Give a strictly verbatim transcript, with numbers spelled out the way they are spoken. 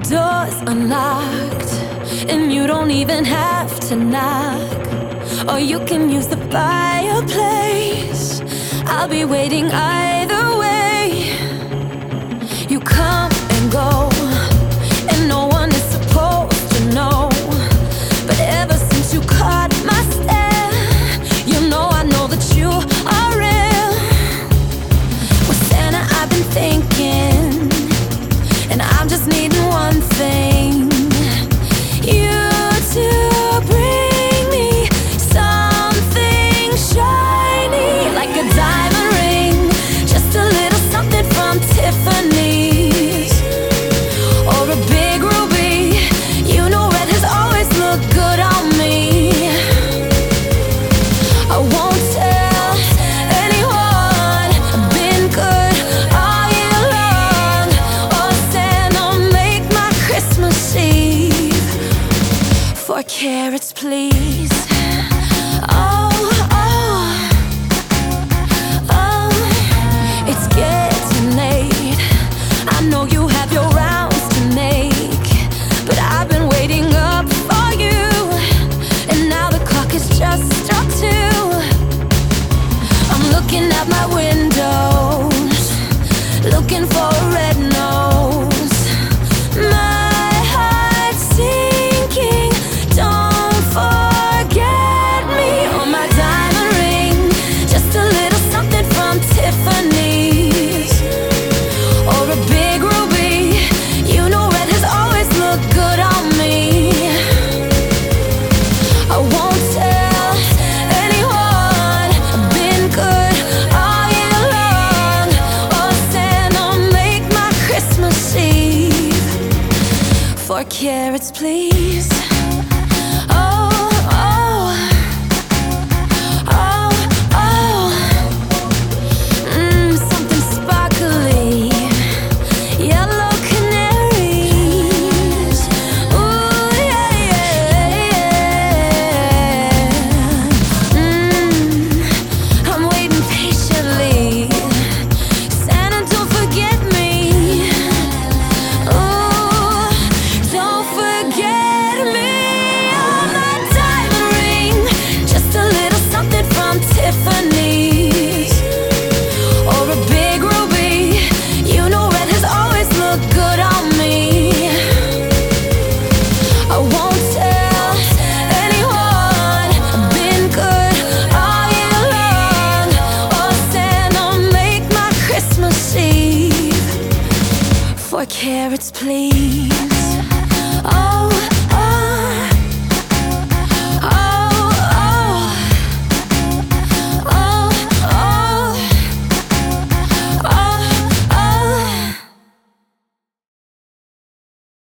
door's unlocked, and you don't even have to knock. Or you can use the fireplace. I'll be waiting either way. You come and go, and no one is supposed to know. But ever since you caught my stare, you know I know that you are real. Well, Santa, I've been thinking, and I'm just needing one thing: you to bring me something shiny, like a diamond ring, just a little something from Tiffany's, or a big ruby. You know red has always looked good on me. I won't tell anyone, I've been good all year long. Oh, Santa, make my Christmas Eve four carats, please. Oh, oh, oh, it's getting late. I know you have your rounds to make, but I've been waiting up for you, and now the clock has just struck two. I'm looking out my windows, looking for a red nose. My heart's sinking, don't forget me. On my diamond ring, just a little something from Tiffany's, or a big ruby. You know red has always looked good on me. I won't tell anyone, I've been good all year long. Oh, Santa, make my Christmas Eve four carats, please. Oh, oh, oh, oh, mm, something sparkly, yellow canaries. Ooh, yeah, yeah, yeah. Mm, I'm waiting patiently. Santa, don't forget me. Ooh, don't forget me. Oh, my diamond ring, just a little something from Tiffany's, or a big ruby. You know red has always looked good on me. I won't tell anyone, I've been good all year long. Oh, Santa, make my Christmas Eve four carats, please.